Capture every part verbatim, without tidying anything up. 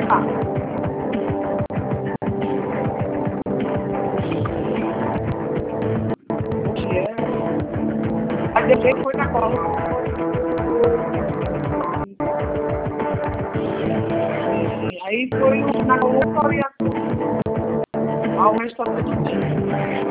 Tá. Oxe, é. Aí deu jeito, foi na cola. Aí foi na orientação. Ao restaurante.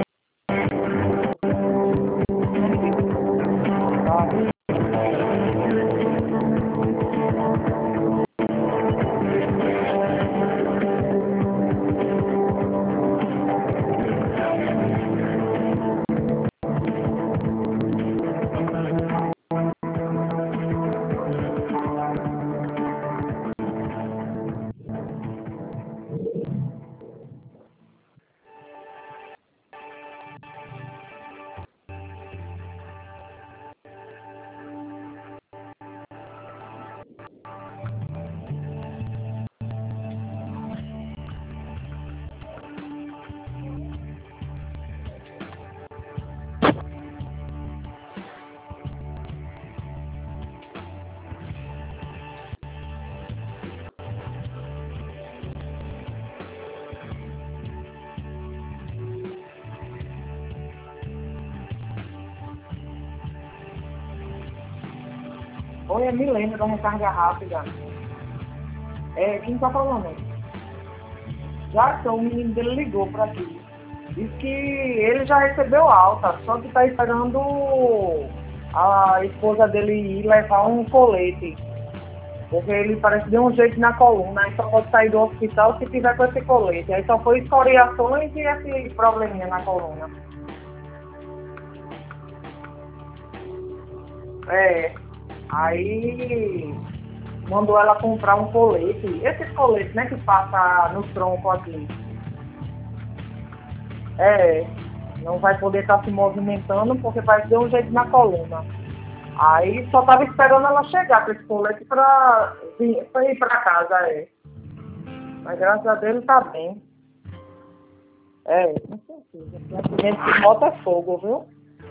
Oi, é Milena da recarga rápida. É, quem tá falando? Já que o menino dele ligou pra aqui. Diz que ele já recebeu alta, só que tá esperando a esposa dele ir levar um colete. Porque ele parece que deu um jeito na coluna, aí só pode sair do hospital se tiver com esse colete. Aí só foi escoriações e esse probleminha na coluna. É. Aí mandou ela comprar um colete. Esses coletes, né, que passa no tronco aqui. É, não vai poder estar se movimentando porque vai ter um jeito na coluna. Aí só tava esperando ela chegar com esse colete pra, pra ir pra casa, é. Mas graças a Deus tá bem. É, com certeza. O acidente de moto é fogo, viu?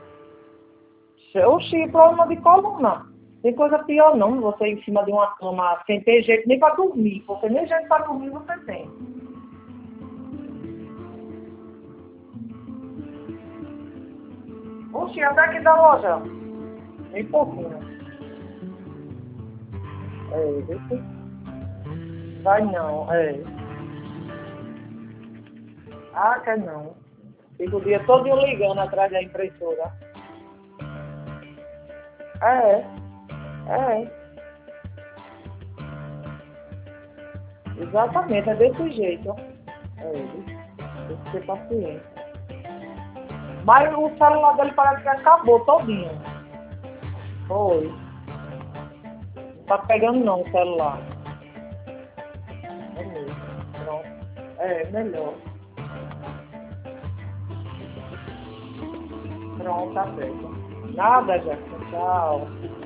Oxi, problema de coluna. Tem coisa pior não, você em cima de uma cama sem ter jeito nem para dormir, porque nem jeito para dormir você tem. Oxi, até aqui da loja. Bem pouquinho. É, viu? Vai não, é. Ah, quer não. Fica o dia todo ligando atrás da impressora. É, é. Exatamente, é desse jeito. É, tem que ser paciente. Mas o celular dele parece que acabou todinho. Foi. Não tá pegando não o celular. É mesmo. Pronto. É, melhor. Pronto, tá certo. Nada, Jackson. Tchau.